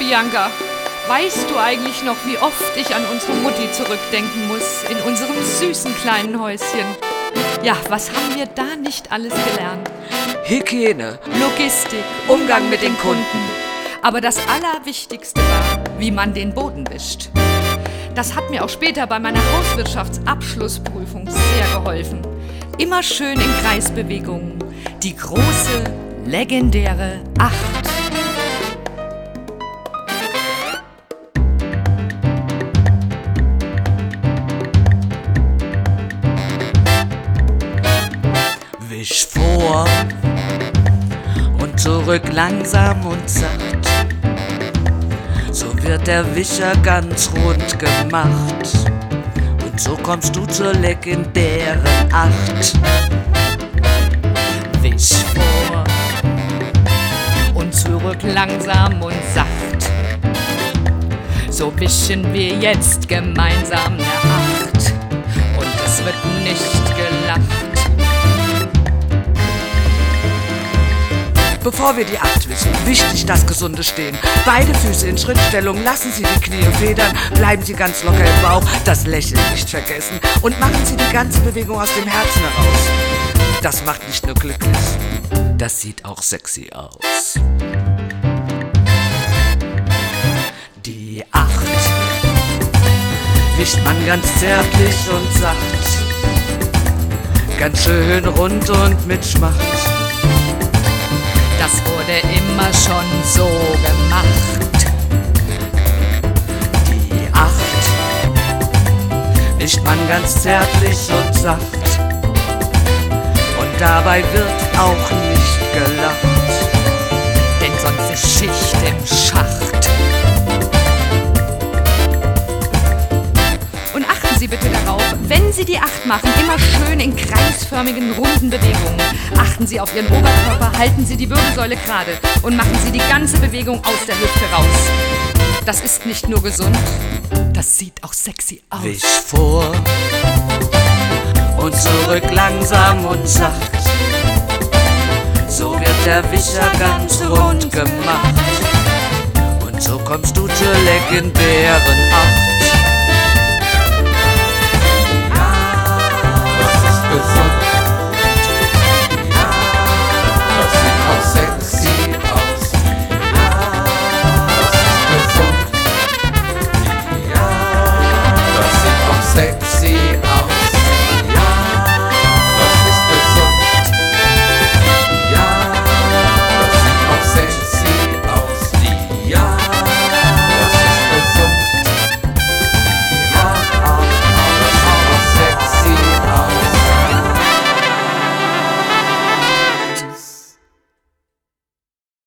Bianca, weißt du eigentlich noch, wie oft ich an unsere Mutti zurückdenken muss, in unserem süßen kleinen Häuschen? Ja, was haben wir da nicht alles gelernt? Hygiene, Logistik, Umgang mit den Kunden. Aber das Allerwichtigste war, wie man den Boden wischt. Das hat mir auch später bei meiner Hauswirtschaftsabschlussprüfung sehr geholfen. Immer schön in Kreisbewegungen. Die große, legendäre 8. wisch vor und zurück langsam und sacht. So wird der Wischer ganz rund gemacht. Und so kommst du zur legendären 8. Wisch vor und zurück langsam und sacht. So wischen wir jetzt gemeinsam eine 8. Und es wird nicht gelacht. Bevor wir die 8 wischen, wichtig das gesunde Stehen. Beide Füße in Schrittstellung, lassen Sie die Knie federn, bleiben Sie ganz locker im Bauch, das Lächeln nicht vergessen und machen Sie die ganze Bewegung aus dem Herzen heraus. Das macht nicht nur glücklich, das sieht auch sexy aus. Die 8 wischt man ganz zärtlich und sacht, ganz schön rund und mit Schmacht. Das wurde immer schon so gemacht. Die 8 wischt man ganz zärtlich und sacht. Und dabei wird auch nicht gelacht, denn sonst ist Schicht im Schacht. Und achten Sie bitte darauf, wenn Sie die 8 machen, immer schön in kreisförmigen, runden Bewegungen. Achten Sie auf Ihren Oberkörper, halten Sie die Wirbelsäule gerade und machen Sie die ganze Bewegung aus der Hüfte raus. Das ist nicht nur gesund, das sieht auch sexy aus. Wisch vor und zurück langsam und sacht. So wird der Wischer ganz rund gemacht. Und so kommst du zur legendären